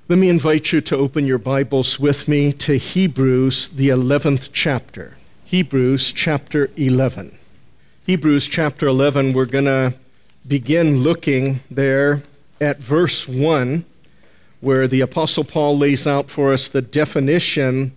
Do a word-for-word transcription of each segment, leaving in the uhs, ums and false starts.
Let me invite you to open your Bibles with me to Hebrews, the eleventh chapter. Hebrews chapter eleven. Hebrews chapter eleven, we're going to begin looking there at verse one, where the Apostle Paul lays out for us the definition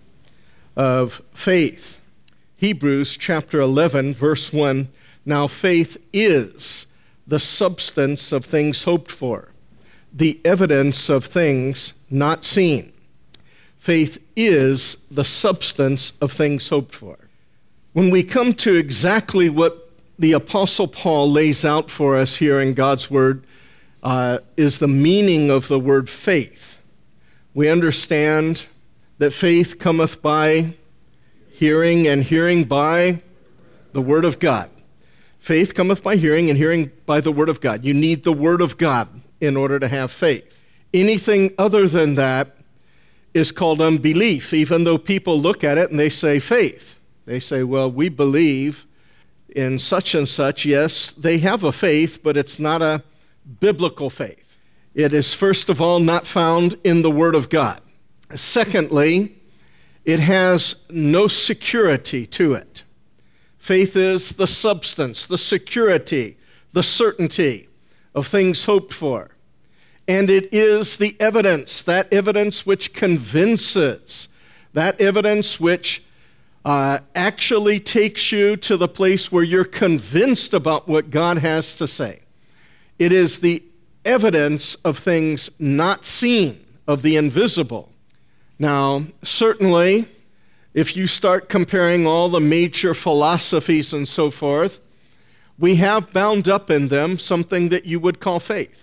of faith. Hebrews chapter eleven, verse one, now faith is the substance of things hoped for, the evidence of things not seen. Faith is the substance of things hoped for. When we come to exactly what the Apostle Paul lays out for us here in God's Word, uh, is the meaning of the word faith. We understand that faith cometh by hearing, and hearing by the Word of God. Faith cometh by hearing, and hearing by the Word of God. You need the Word of God in order to have faith. Anything other than that is called unbelief, even though people look at it and they say faith. They say, well, we believe in such and such. Yes, they have a faith, but it's not a biblical faith. It is, first of all, not found in the Word of God. Secondly, it has no security to it. Faith is the substance, the security, the certainty of things hoped for. And it is the evidence, that evidence which convinces, that evidence which uh, actually takes you to the place where you're convinced about what God has to say. It is the evidence of things not seen, of the invisible. Now, certainly, if you start comparing all the major philosophies and so forth, we have bound up in them something that you would call faith.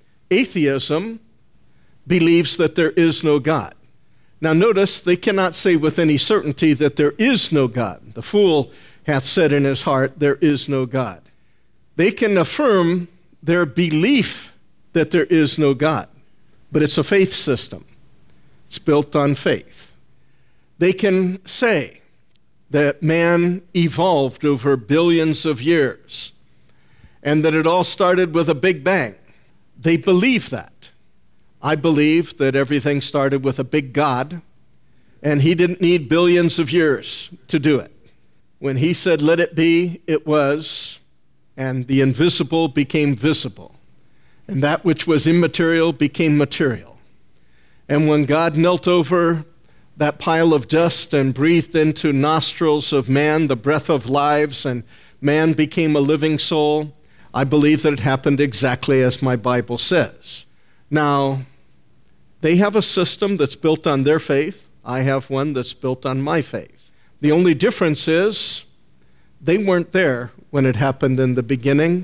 Atheism believes that there is no God. Now notice, they cannot say with any certainty that there is no God. The fool hath said in his heart, there is no God. They can affirm their belief that there is no God, but it's a faith system. It's built on faith. They can say that man evolved over billions of years and that it all started with a big bang. They believe that. I believe that everything started with a big God, and he didn't need billions of years to do it. When he said, let it be, it was, and the invisible became visible, and that which was immaterial became material. And when God knelt over that pile of dust and breathed into nostrils of man the breath of lives, and man became a living soul, I believe that it happened exactly as my Bible says. Now, they have a system that's built on their faith. I have one that's built on my faith. The only difference is they weren't there when it happened in the beginning,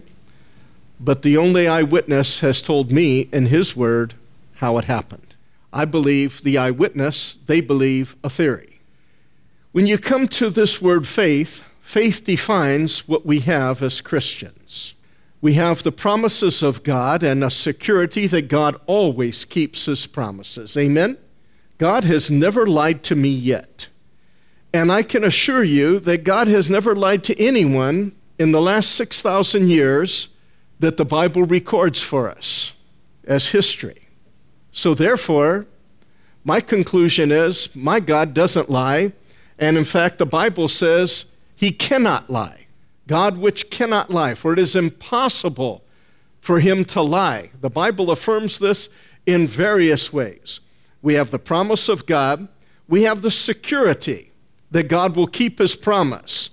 but the only eyewitness has told me in his word how it happened. I believe the eyewitness, they believe a theory. When you come to this word faith, faith defines what we have as Christians. We have the promises of God and a security that God always keeps his promises. Amen? God has never lied to me yet. And I can assure you that God has never lied to anyone in the last six thousand years that the Bible records for us as history. So therefore, my conclusion is my God doesn't lie. And in fact, the Bible says he cannot lie. God which cannot lie, for it is impossible for him to lie. The Bible affirms this in various ways. We have the promise of God. We have the security that God will keep his promise.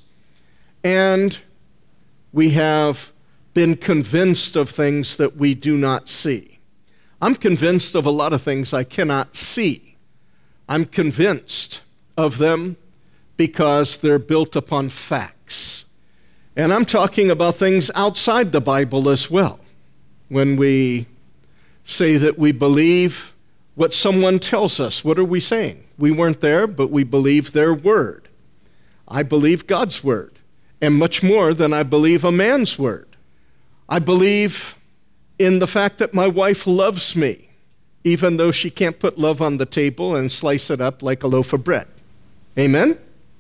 And we have been convinced of things that we do not see. I'm convinced of a lot of things I cannot see. I'm convinced of them because they're built upon facts. And I'm talking about things outside the Bible as well. When we say that we believe what someone tells us, what are we saying? We weren't there, but we believe their word. I believe God's word, and much more than I believe a man's word. I believe in the fact that my wife loves me, even though she can't put love on the table and slice it up like a loaf of bread. Amen?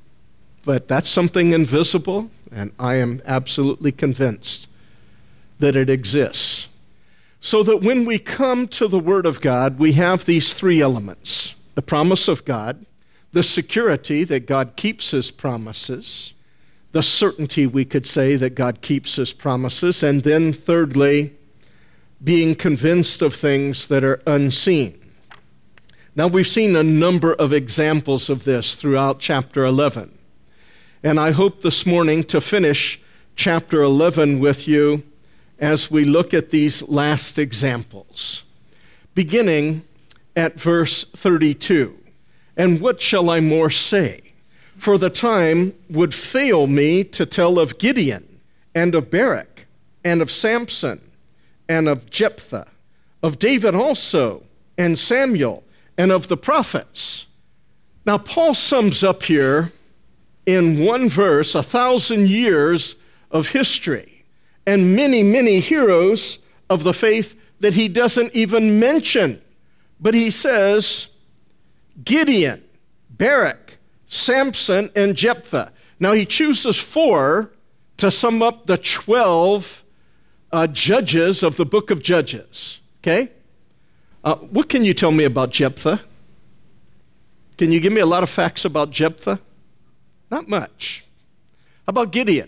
But that's something invisible, and I am absolutely convinced that it exists. So that when we come to the Word of God, we have these three elements: the promise of God, the security that God keeps His promises, the certainty, we could say, that God keeps His promises, and then thirdly, being convinced of things that are unseen. Now, we've seen a number of examples of this throughout chapter eleven, and I hope this morning to finish chapter eleven with you as we look at these last examples, beginning at verse thirty-two. And what shall I more say? For the time would fail me to tell of Gideon, and of Barak, and of Samson, and of Jephthah, of David also, and Samuel, and of the prophets. Now, Paul sums up here in one verse a thousand years of history, and many, many heroes of the faith that he doesn't even mention. But he says, Gideon, Barak, Samson, and Jephthah. Now he chooses four to sum up the twelve uh, judges of the book of Judges. Okay? Uh, what can you tell me about Jephthah? Can you give me a lot of facts about Jephthah? Not much. How about Gideon?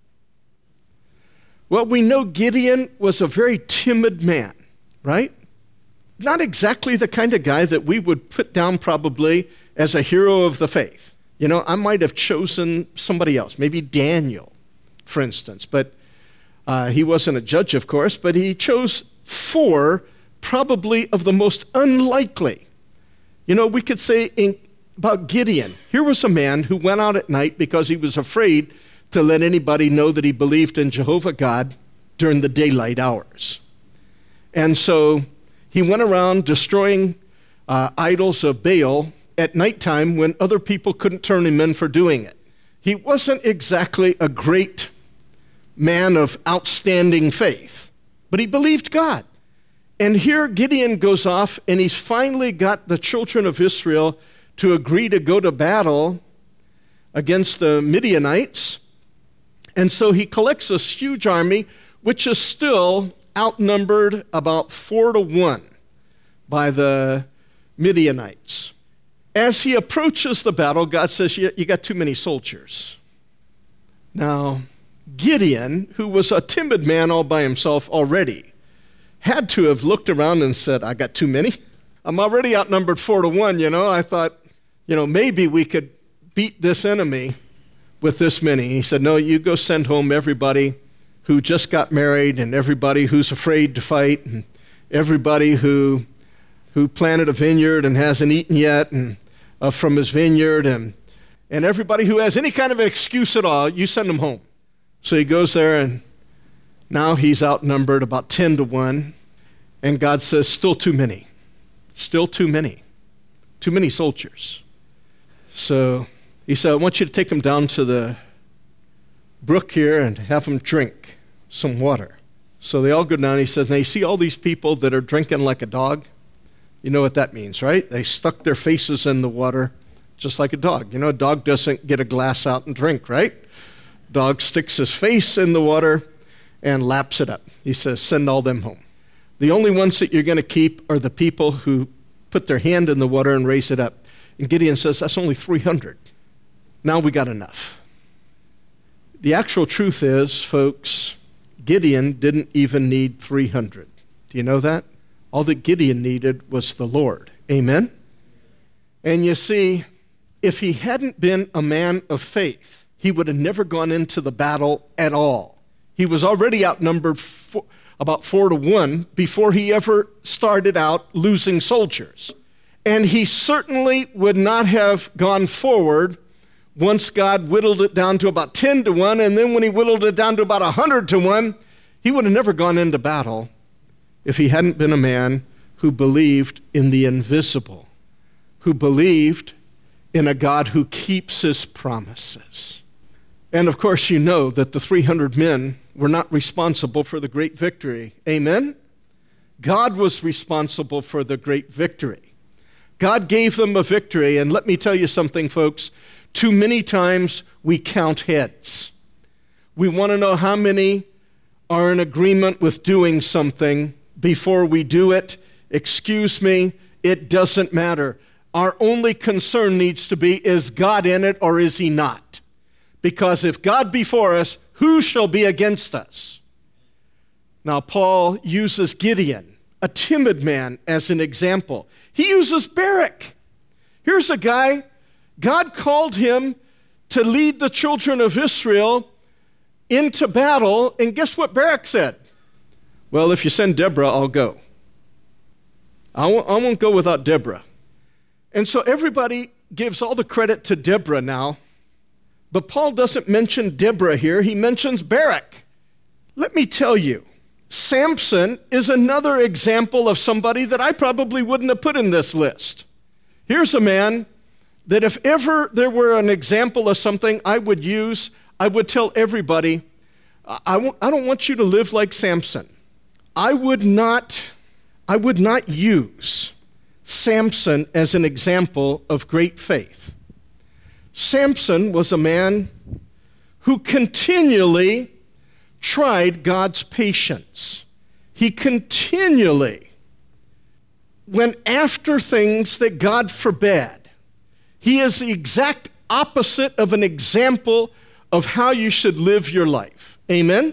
Well, we know Gideon was a very timid man, right? Not exactly the kind of guy that we would put down probably as a hero of the faith. You know, I might have chosen somebody else, maybe Daniel, for instance. But uh, he wasn't a judge, of course, but he chose four probably of the most unlikely. You know, we could say in, about Gideon, here was a man who went out at night because he was afraid to let anybody know that he believed in Jehovah God during the daylight hours. And so he went around destroying uh, idols of Baal at nighttime when other people couldn't turn him in for doing it. He wasn't exactly a great man of outstanding faith, but he believed God. And here Gideon goes off, and he's finally got the children of Israel to agree to go to battle against the Midianites. And so he collects this huge army, which is still outnumbered about four to one by the Midianites. As he approaches the battle, God says, you, you got too many soldiers. Now, Gideon, who was a timid man all by himself already, had to have looked around and said, I got too many. I'm already outnumbered four to one, you know. I thought, you know, maybe we could beat this enemy with this many. He said, no, you go send home everybody who just got married, and everybody who's afraid to fight, and everybody who who planted a vineyard and hasn't eaten yet and uh, from his vineyard, and and everybody who has any kind of an excuse at all, you send them home. So he goes there, and now he's outnumbered about ten to one, and God says, still too many. Still too many. Too many soldiers. So he said, I want you to take them down to the brook here and have them drink some water. So they all go down. He says, now you see all these people that are drinking like a dog? You know what that means, right? They stuck their faces in the water just like a dog. You know, a dog doesn't get a glass out and drink, right? Dog sticks his face in the water and laps it up. He says, send all them home. The only ones that you're going to keep are the people who put their hand in the water and raise it up. And Gideon says, that's only three hundred. Now we got enough. The actual truth is, folks, Gideon didn't even need three hundred. Do you know that? All that Gideon needed was the Lord. Amen? And you see, if he hadn't been a man of faith, he would have never gone into the battle at all. He was already outnumbered four, about four to one before he ever started out losing soldiers. And he certainly would not have gone forward once God whittled it down to about ten to one, and then when he whittled it down to about one hundred to one, he would have never gone into battle if he hadn't been a man who believed in the invisible, who believed in a God who keeps his promises. And of course, you know that the three hundred men were not responsible for the great victory. Amen? God was responsible for the great victory. God gave them a victory, and let me tell you something, folks. Too many times we count heads. We want to know how many are in agreement with doing something before we do it, excuse me, it doesn't matter. Our only concern needs to be, is God in it or is he not? Because if God be for us, who shall be against us? Now, Paul uses Gideon, a timid man, as an example. He uses Barak. Here's a guy, God called him to lead the children of Israel into battle, and guess what Barak said? Well, if you send Deborah, I'll go. I won't, I won't go without Deborah. And so everybody gives all the credit to Deborah now, but Paul doesn't mention Deborah here. He mentions Barak. Let me tell you, Samson is another example of somebody that I probably wouldn't have put in this list. Here's a man that if ever there were an example of something I would use, I would tell everybody, I, w- I don't want you to live like Samson. I would not, I would not use Samson as an example of great faith. Samson was a man who continually tried God's patience. He continually went after things that God forbade. He is the exact opposite of an example of how you should live your life. Amen?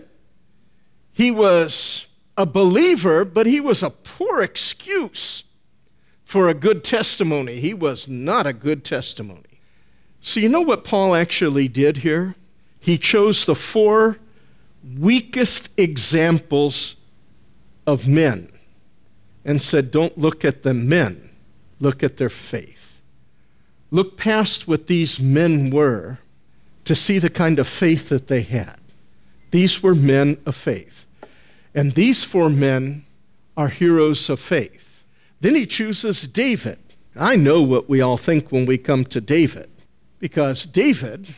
He was a believer, but he was a poor excuse for a good testimony. He was not a good testimony. So you know what Paul actually did here? He chose the four weakest examples of men and said, don't look at the men, look at their faith. Look past what these men were to see the kind of faith that they had. These were men of faith. And these four men are heroes of faith. Then he chooses David. I know what we all think when we come to David, because David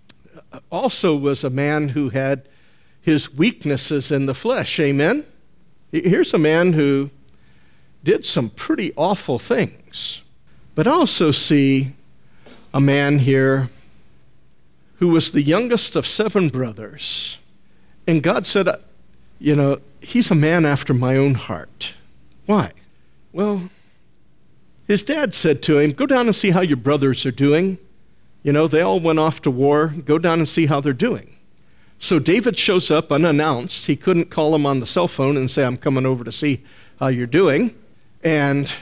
also was a man who had his weaknesses in the flesh. Amen? Here's a man who did some pretty awful things. But I also see a man here who was the youngest of seven brothers. And God said, you know, he's a man after my own heart. Why? Well, his dad said to him, go down and see how your brothers are doing. You know, they all went off to war. Go down and see how they're doing. So David shows up unannounced. He couldn't call him on the cell phone and say, I'm coming over to see how you're doing. And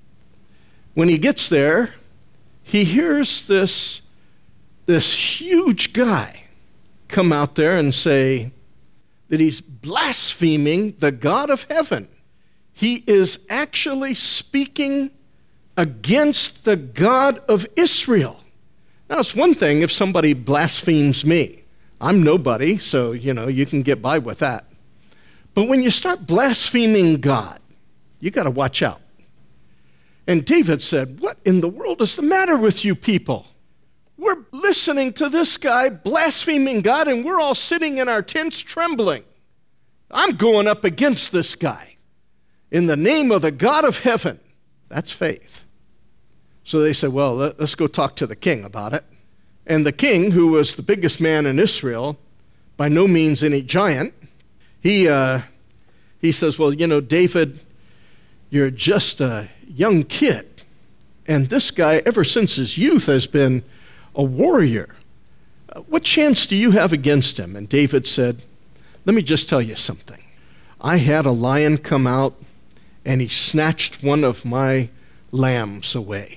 when he gets there, he hears this, this huge guy come out there and say that he's blaspheming the God of heaven. He is actually speaking against the God of Israel. Now, it's one thing if somebody blasphemes me. I'm nobody, so, you know, you can get by with that. But when you start blaspheming God, you got to watch out. And David said, what in the world is the matter with you people? We're listening to this guy blaspheming God, and we're all sitting in our tents trembling. I'm going up against this guy in the name of the God of heaven. That's faith. So they said, well, let's go talk to the king about it. And the king, who was the biggest man in Israel, by no means any giant, he uh, he says, well, you know, David, you're just a young kid. And this guy, ever since his youth, has been a warrior. What chance do you have against him? And David said, let me just tell you something. I had a lion come out, and he snatched one of my lambs away.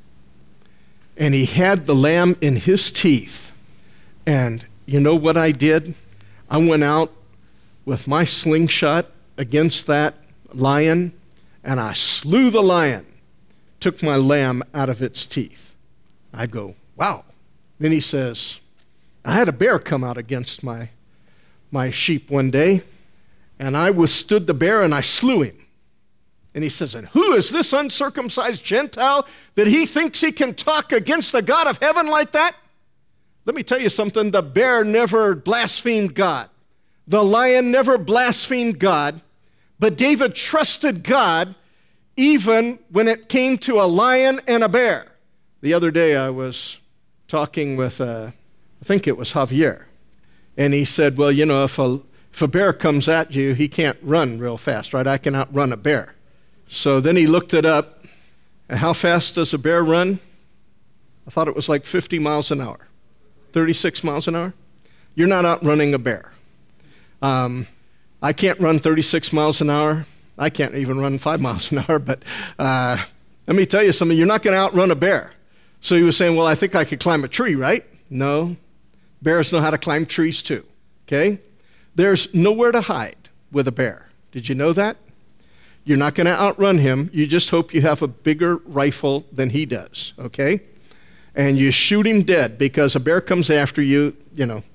And he had the lamb in his teeth. And you know what I did? I went out with my slingshot against that lion, and I slew the lion, took my lamb out of its teeth. I go, wow. Then he says, I had a bear come out against my, my sheep one day, and I withstood the bear, and I slew him. And he says, and who is this uncircumcised Gentile that he thinks he can talk against the God of heaven like that? Let me tell you something. The bear never blasphemed God. The lion never blasphemed God. But David trusted God even when it came to a lion and a bear. The other day I was talking with, uh, I think it was Javier. And he said, well, you know, if a, if a bear comes at you, he can't run real fast, right? I can outrun a bear. So then he looked it up. And how fast does a bear run? I thought it was like fifty miles an hour. thirty-six miles an hour? You're not outrunning a bear. Um, I can't run thirty-six miles an hour. I can't even run five miles an hour. But uh, let me tell you something. You're not going to outrun a bear. So he was saying, well, I think I could climb a tree, right? No. Bears know how to climb trees too. Okay? There's nowhere to hide with a bear. Did you know that? You're not going to outrun him. You just hope you have a bigger rifle than he does, okay? And you shoot him dead because a bear comes after you, you know.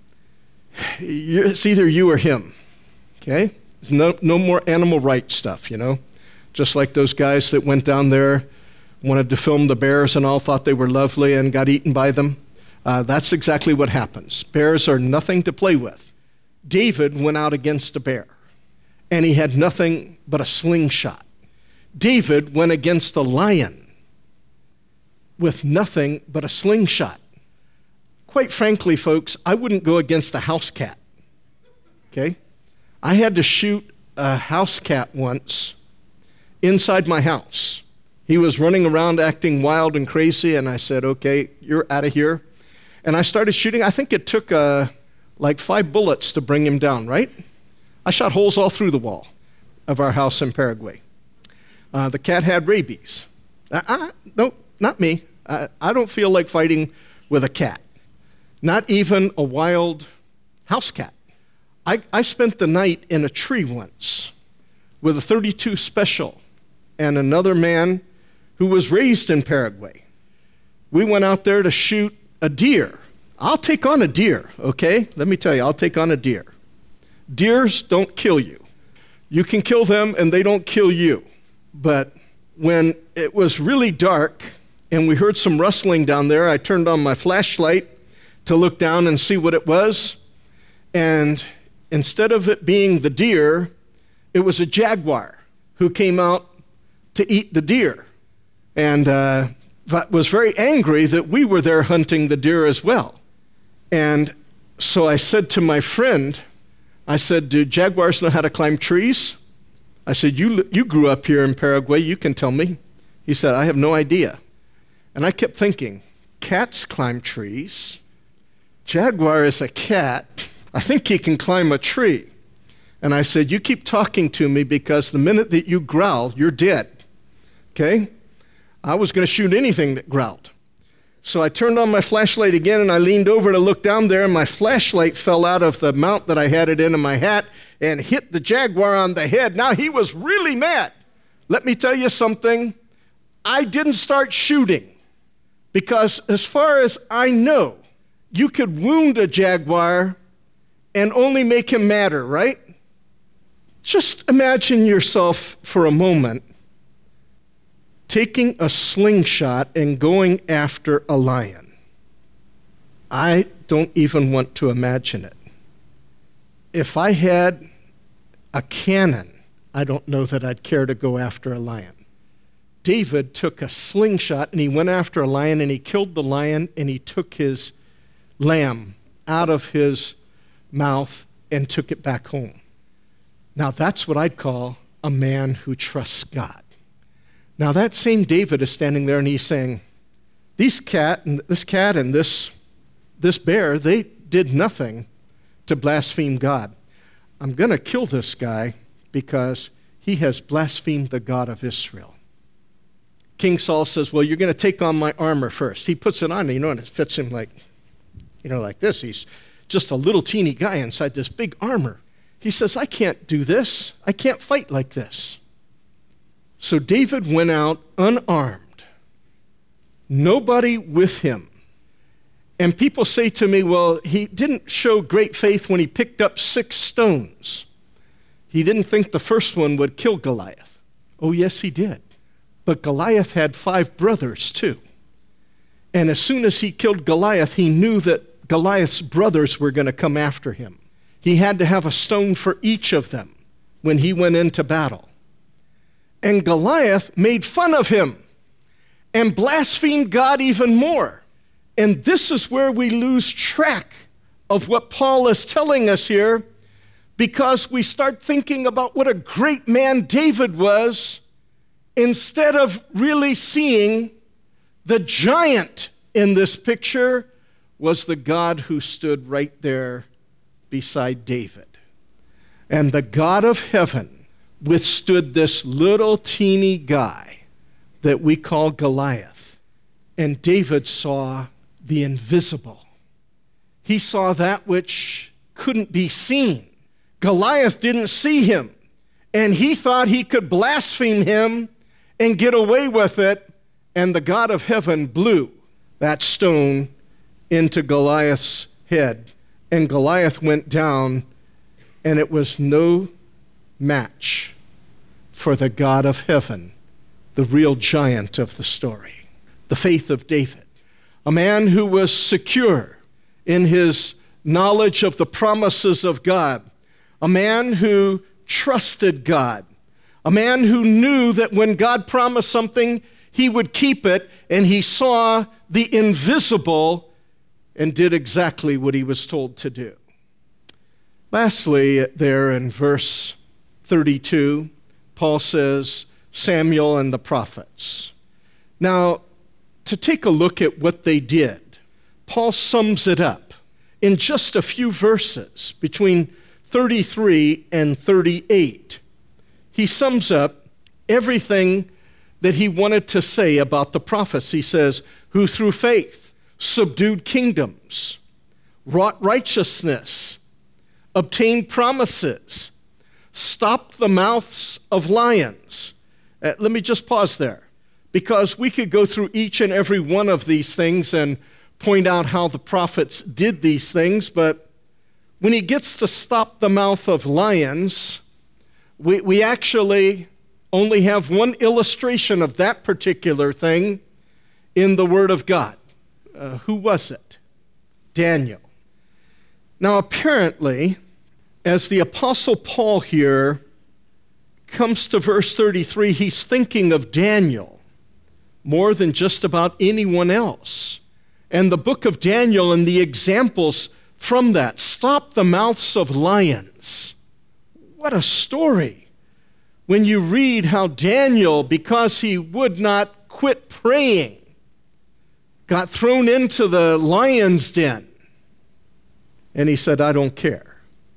It's either you or him, okay? No, no more animal rights stuff, you know. Just like those guys that went down there, wanted to film the bears and all, thought they were lovely and got eaten by them. Uh, that's exactly what happens. Bears are nothing to play with. David went out against a bear, and he had nothing but a slingshot. David went against a lion with nothing but a slingshot. Quite frankly, folks, I wouldn't go against a house cat, okay? I had to shoot a house cat once inside my house. He was running around acting wild and crazy, and I said, okay, you're out of here. And I started shooting. I think it took uh, like five bullets to bring him down, right? I shot holes all through the wall of our house in Paraguay. Uh, the cat had rabies. Uh, uh, no, not me. Uh, I don't feel like fighting with a cat. Not even a wild house cat. I, I spent the night in a tree once with a thirty-two Special and another man who was raised in Paraguay. We went out there to shoot a deer. I'll take on a deer, okay? Let me tell you, I'll take on a deer. Deers don't kill you. You can kill them and they don't kill you. But when it was really dark and we heard some rustling down there, I turned on my flashlight to look down and see what it was. And instead of it being the deer, it was a jaguar who came out to eat the deer. And uh, was very angry that we were there hunting the deer as well. And so I said to my friend, I said, do jaguars know how to climb trees? I said, you, you grew up here in Paraguay, you can tell me. He said, I have no idea. And I kept thinking, cats climb trees. Jaguar is a cat. I think he can climb a tree. And I said, you keep talking to me because the minute that you growl, you're dead. Okay? I was going to shoot anything that growled. So I turned on my flashlight again, and I leaned over to look down there, and my flashlight fell out of the mount that I had it in in my hat and hit the jaguar on the head. Now, he was really mad. Let me tell you something. I didn't start shooting because as far as I know, you could wound a jaguar and only make him madder, right? Just imagine yourself for a moment taking a slingshot and going after a lion. I don't even want to imagine it. If I had a cannon, I don't know that I'd care to go after a lion. David took a slingshot and he went after a lion and he killed the lion and he took his lamb out of his mouth and took it back home. Now that's what I'd call a man who trusts God. Now that same David is standing there and he's saying, these cat and this cat and this, this bear, they did nothing to blaspheme God. I'm going to kill this guy because he has blasphemed the God of Israel. King Saul says, well, you're going to take on my armor first. He puts it on, you know, and it fits him like, you know, like this. He's just a little teeny guy inside this big armor. He says, I can't do this. I can't fight like this. So David went out unarmed, nobody with him. And people say to me, well, he didn't show great faith when he picked up six stones. He didn't think the first one would kill Goliath. Oh, yes, he did. But Goliath had five brothers, too. And as soon as he killed Goliath, he knew that Goliath's brothers were going to come after him. He had to have a stone for each of them when he went into battle. And Goliath made fun of him and blasphemed God even more. And this is where we lose track of what Paul is telling us here, because we start thinking about what a great man David was instead of really seeing the giant in this picture was the God who stood right there beside David. And the God of heaven withstood this little teeny guy that we call Goliath. And David saw the invisible. He saw that which couldn't be seen. Goliath didn't see him, and he thought he could blaspheme him and get away with it, and the God of heaven blew that stone into Goliath's head, and Goliath went down, and it was no match for the God of heaven, the real giant of the story. The faith of David, a man who was secure in his knowledge of the promises of God, a man who trusted God, a man who knew that when God promised something, he would keep it, and he saw the invisible and did exactly what he was told to do. Lastly, there in verse thirty-two, Paul says, Samuel and the prophets. Now, to take a look at what they did, Paul sums it up in just a few verses between thirty-three and thirty-eight. He sums up everything that he wanted to say about the prophets. He says, who through faith subdued kingdoms, wrought righteousness, obtained promises, stopped the mouths of lions. Uh, let me just pause there, because we could go through each and every one of these things and point out how the prophets did these things, but when he gets to stop the mouth of lions, we, we actually only have one illustration of that particular thing in the Word of God. Uh, who was it? Daniel. Now, apparently, as the Apostle Paul here comes to verse thirty-three, he's thinking of Daniel more than just about anyone else. And the book of Daniel and the examples from that. Stop the mouths of lions. What a story. When you read how Daniel, because he would not quit praying, got thrown into the lion's den. And he said, I don't care.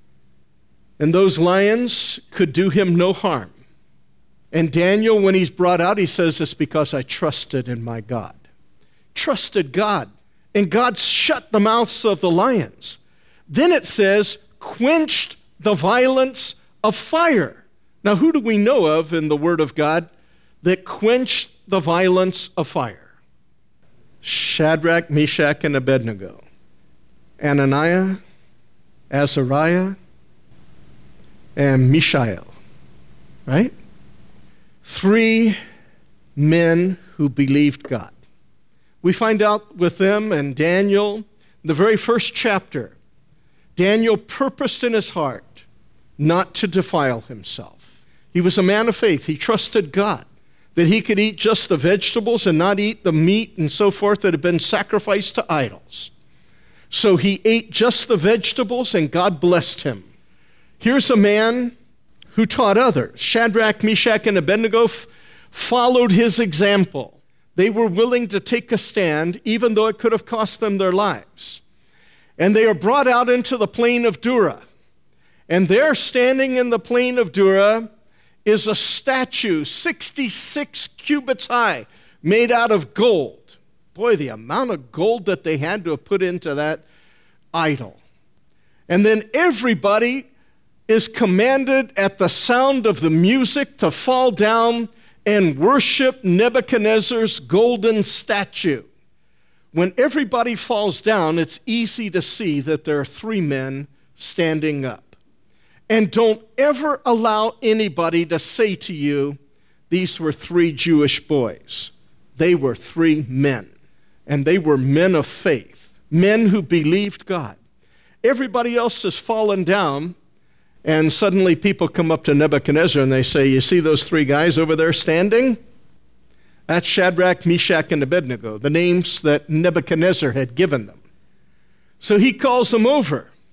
And those lions could do him no harm. And Daniel, when he's brought out, he says, it's because I trusted in my God. Trusted God. And God shut the mouths of the lions. Then it says, quenched the violence of fire. Now, who do we know of in the Word of God that quenched the violence of fire? Shadrach, Meshach, and Abednego. Ananias, Azariah, and Mishael. Right? Three men who believed God. We find out with them and Daniel, the very first chapter, Daniel purposed in his heart not to defile himself. He was a man of faith. He trusted God, that he could eat just the vegetables and not eat the meat and so forth that had been sacrificed to idols. So he ate just the vegetables and God blessed him. Here's a man who taught others. Shadrach, Meshach, and Abednego f- followed his example. They were willing to take a stand, even though it could have cost them their lives. And they are brought out into the plain of Dura. And there, standing in the plain of Dura, is a statue sixty-six cubits high, made out of gold. Boy, the amount of gold that they had to have put into that idol. And then everybody is commanded at the sound of the music to fall down and worship Nebuchadnezzar's golden statue. When everybody falls down, it's easy to see that there are three men standing up. And don't ever allow anybody to say to you, these were three Jewish boys. They were three men. And they were men of faith, men who believed God. Everybody else has fallen down. And suddenly people come up to Nebuchadnezzar and they say, you see those three guys over there standing? That's Shadrach, Meshach, and Abednego, the names that Nebuchadnezzar had given them. So he calls them over.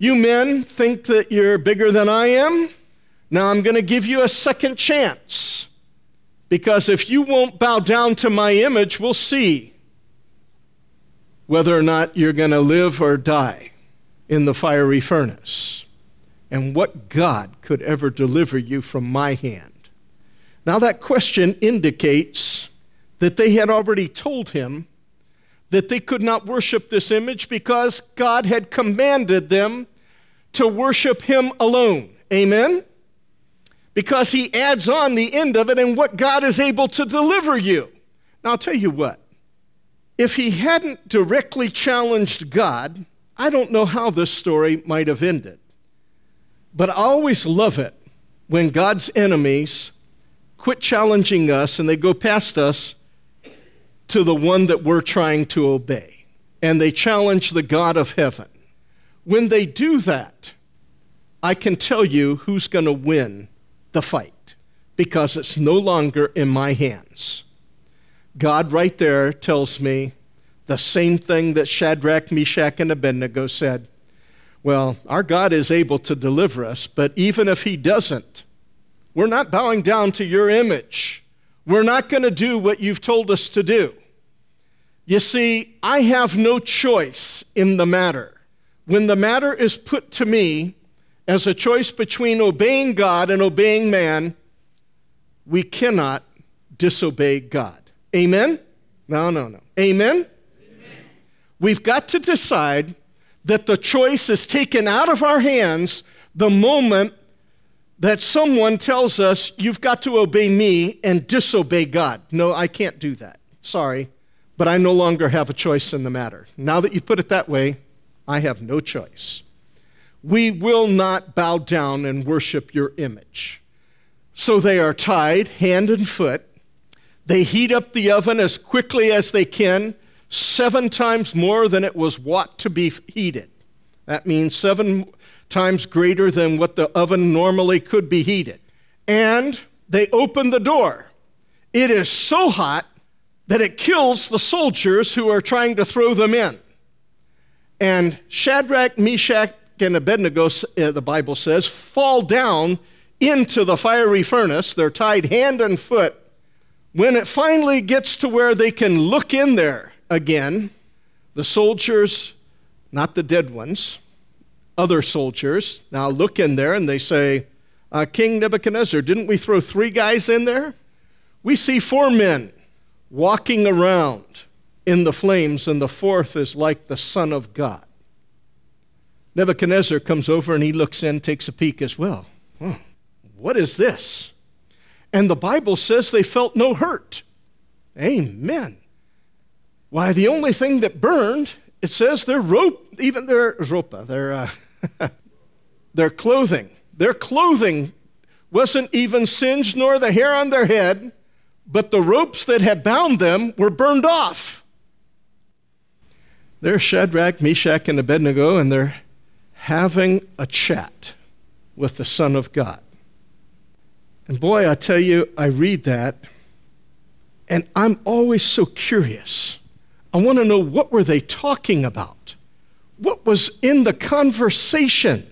You men think that you're bigger than I am? Now I'm going to give you a second chance. Because if you won't bow down to my image, we'll see whether or not you're going to live or die in the fiery furnace. And what God could ever deliver you from my hand? Now that question indicates that they had already told him that they could not worship this image because God had commanded them to worship him alone. Amen? Because he adds on the end of it, and what God is able to deliver you. Now I'll tell you what, if he hadn't directly challenged God, I don't know how this story might have ended. But I always love it when God's enemies quit challenging us and they go past us to the one that we're trying to obey. And they challenge the God of heaven. When they do that, I can tell you who's going to win the fight, because it's no longer in my hands. God right there tells me the same thing that Shadrach, Meshach, and Abednego said. Well, our God is able to deliver us, but even if he doesn't, we're not bowing down to your image. We're not going to do what you've told us to do. You see, I have no choice in the matter. When the matter is put to me as a choice between obeying God and obeying man, we cannot disobey God. Amen? No, no, no. Amen? Amen? We've got to decide that the choice is taken out of our hands the moment that someone tells us, you've got to obey me and disobey God. No, I can't do that. Sorry, but I no longer have a choice in the matter. Now that you put it that way, I have no choice. We will not bow down and worship your image. So they are tied hand and foot. They heat up the oven as quickly as they can, seven times more than it was wont to be heated. That means seven times greater than what the oven normally could be heated. And they open the door. It is so hot that it kills the soldiers who are trying to throw them in. And Shadrach, Meshach, and Abednego, uh, the Bible says, fall down into the fiery furnace. They're tied hand and foot. When it finally gets to where they can look in there again, the soldiers, not the dead ones, other soldiers, now look in there and they say, uh, King Nebuchadnezzar, didn't we throw three guys in there? We see four men walking around in the flames, and the fourth is like the Son of God. Nebuchadnezzar comes over and he looks in, takes a peek as well. Hmm, what is this? And the Bible says they felt no hurt. Amen. Why, the only thing that burned, it says their rope, even their ropa, their, uh, their clothing. Their clothing wasn't even singed, nor the hair on their head, but the ropes that had bound them were burned off. There's Shadrach, Meshach, and Abednego, and they're having a chat with the Son of God. And boy, I tell you, I read that, and I'm always so curious. I want to know, what were they talking about? What was in the conversation?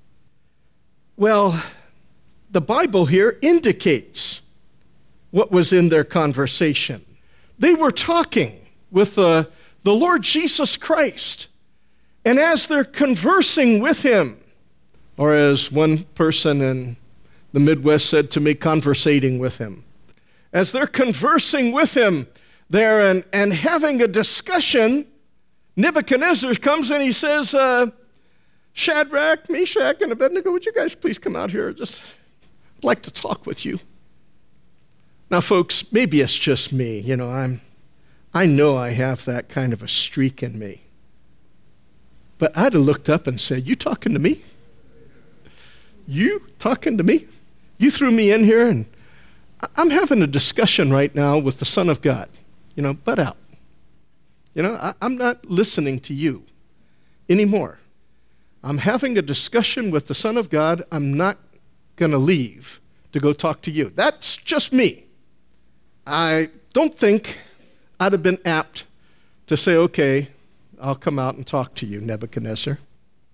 Well, the Bible here indicates what was in their conversation. They were talking with the, the Lord Jesus Christ. And as they're conversing with him, or as one person in the Midwest said to me, conversating with him. As they're conversing with him there and, and having a discussion, Nebuchadnezzar comes and he says, uh, Shadrach, Meshach, and Abednego, would you guys please come out here? Just I'd like to talk with you. Now, folks, maybe it's just me. You know, I'm, I know I have that kind of a streak in me. But I'd have looked up and said, you talking to me? You talking to me? You threw me in here, and I'm having a discussion right now with the Son of God. You know, butt out. You know, I, I'm not listening to you anymore. I'm having a discussion with the Son of God. I'm not going to leave to go talk to you. That's just me. I don't think I'd have been apt to say, okay, I'll come out and talk to you, Nebuchadnezzar.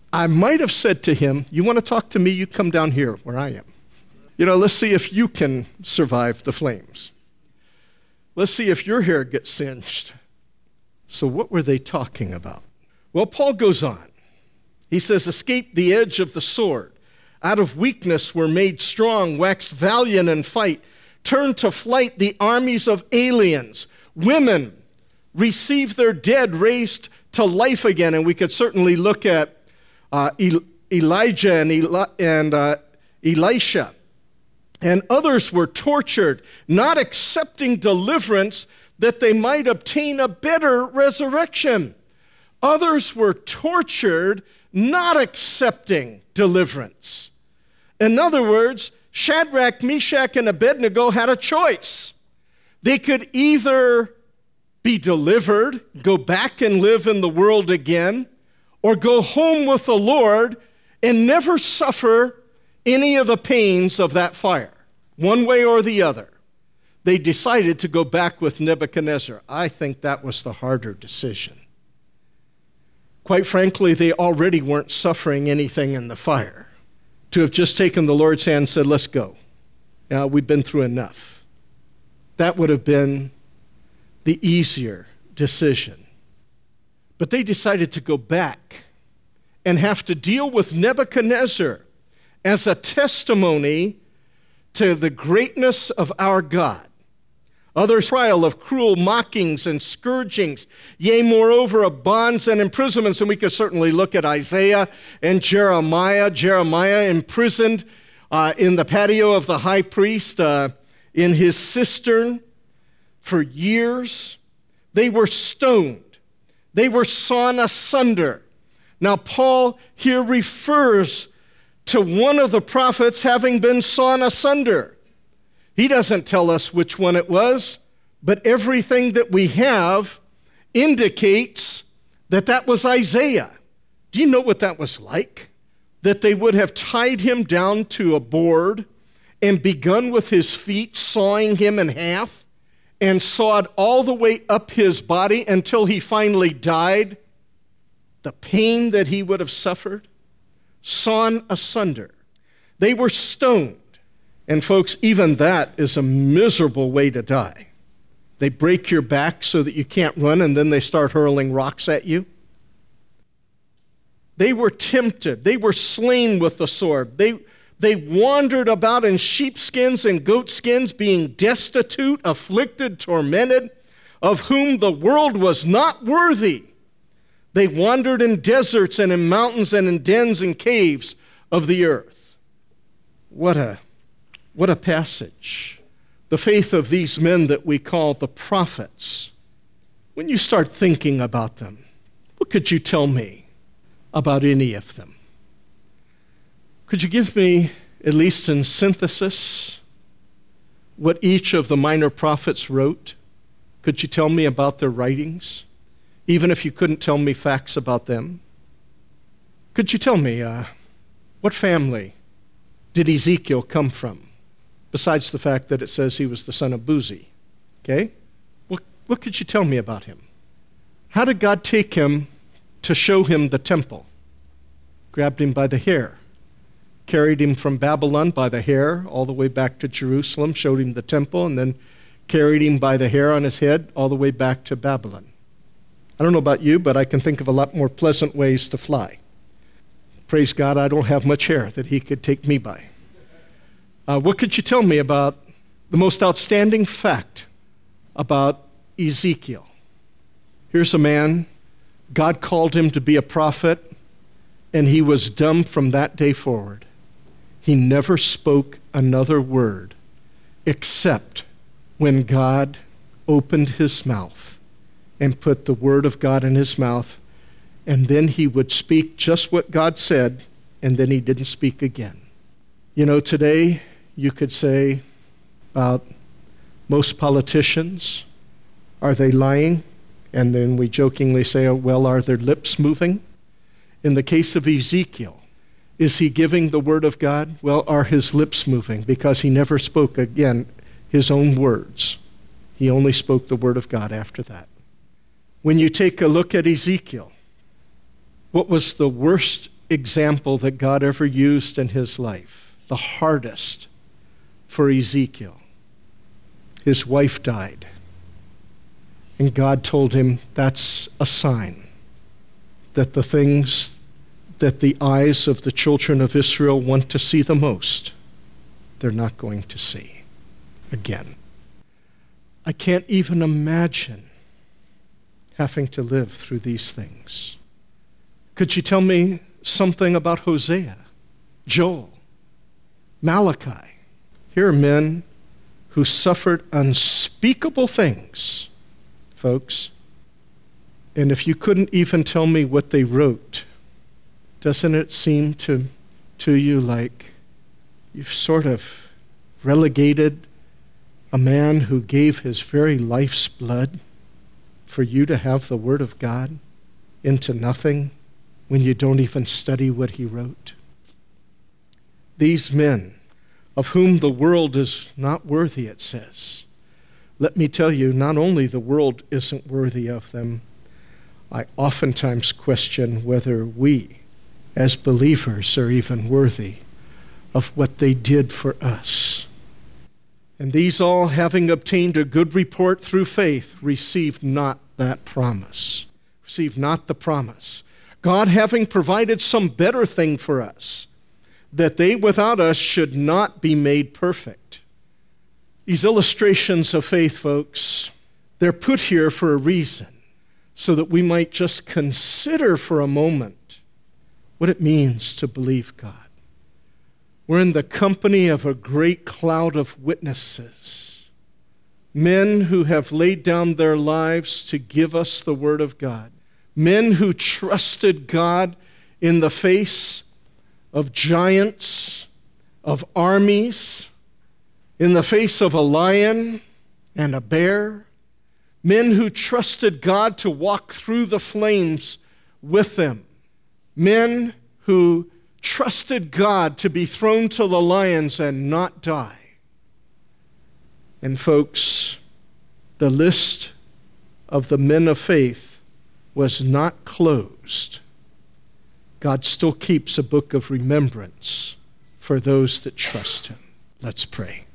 I might have said to him, you want to talk to me? You come down here where I am. You know, let's see if you can survive the flames. Let's see if your hair gets singed. So what were they talking about? Well, Paul goes on. He says, escape the edge of the sword. Out of weakness were made strong, waxed valiant in fight. Turned to flight the armies of aliens. Women received their dead raised to life again. And we could certainly look at uh, El- Elijah and, Eli- and uh, Elisha. And others were tortured, not accepting deliverance that they might obtain a better resurrection. Others were tortured, not accepting deliverance. In other words, Shadrach, Meshach, and Abednego had a choice. They could either be delivered, go back and live in the world again, or go home with the Lord and never suffer any of the pains of that fire. One way or the other. They decided to go back with Nebuchadnezzar. I think that was the harder decision. Quite frankly, they already weren't suffering anything in the fire. To have just taken the Lord's hand and said, let's go. Now, we've been through enough. That would have been the easier decision. But they decided to go back and have to deal with Nebuchadnezzar as a testimony to the greatness of our God. Other trial of cruel mockings and scourgings, yea, moreover, of bonds and imprisonments. And we could certainly look at Isaiah and Jeremiah. Jeremiah imprisoned uh, in the patio of the high priest, uh, in his cistern for years. They were stoned. They were sawn asunder. Now, Paul here refers to one of the prophets having been sawn asunder. He doesn't tell us which one it was, but everything that we have indicates that that was Isaiah. Do you know what that was like? That they would have tied him down to a board and begun with his feet, sawing him in half, and sawed all the way up his body until he finally died. The pain that he would have suffered, sawn asunder. They were stoned. And folks, even that is a miserable way to die. They break your back so that you can't run, and then they start hurling rocks at you. They were tempted. They were slain with the sword. They, they wandered about in sheepskins and goatskins, being destitute, afflicted, tormented, of whom the world was not worthy. They wandered in deserts and in mountains and in dens and caves of the earth. What a, what a passage. The faith of these men that we call the prophets. When you start thinking about them, what could you tell me about any of them? Could you give me, at least in synthesis, what each of the minor prophets wrote? Could you tell me about their writings? Even if you couldn't tell me facts about them? Could you tell me, uh, what family did Ezekiel come from? Besides the fact that it says he was the son of Buzi. Okay? What, what could you tell me about him? How did God take him to show him the temple? Grabbed him by the hair. Carried him from Babylon by the hair all the way back to Jerusalem, showed him the temple, and then carried him by the hair on his head all the way back to Babylon. I don't know about you, but I can think of a lot more pleasant ways to fly. Praise God, I don't have much hair that he could take me by. Uh, what could you tell me about the most outstanding fact about Ezekiel? Here's a man, God called him to be a prophet, and he was dumb from that day forward. He never spoke another word except when God opened his mouth and put the word of God in his mouth, and then he would speak just what God said, and then he didn't speak again. You know, today you could say about most politicians, are they lying? And then we jokingly say, oh, well, are their lips moving? In the case of Ezekiel, is he giving the word of God? Well, are his lips moving? Because he never spoke, again, his own words. He only spoke the word of God after that. When you take a look at Ezekiel, what was the worst example that God ever used in his life, the hardest for Ezekiel. His wife died. And God told him that's a sign that the things that the eyes of the children of Israel want to see the most, they're not going to see again. I can't even imagine having to live through these things. Could you tell me something about Hosea, Joel, Malachi? Here are men who suffered unspeakable things, folks. And if you couldn't even tell me what they wrote, doesn't it seem to, to you like you've sort of relegated a man who gave his very life's blood for you to have the Word of God into nothing when you don't even study what he wrote? These men, of whom the world is not worthy, it says. Let me tell you, not only the world isn't worthy of them, I oftentimes question whether we, as believers, are even worthy of what they did for us. And these all, having obtained a good report through faith, received not that promise. Received not the promise. God having provided some better thing for us, that they without us should not be made perfect. These illustrations of faith, folks, they're put here for a reason, so that we might just consider for a moment what it means to believe God. We're in the company of a great cloud of witnesses, men who have laid down their lives to give us the Word of God, men who trusted God in the face of giants, of armies, in the face of a lion and a bear, men who trusted God to walk through the flames with them, men who trusted God to be thrown to the lions and not die. And folks, the list of the men of faith was not closed. God still keeps a book of remembrance for those that trust him. Let's pray.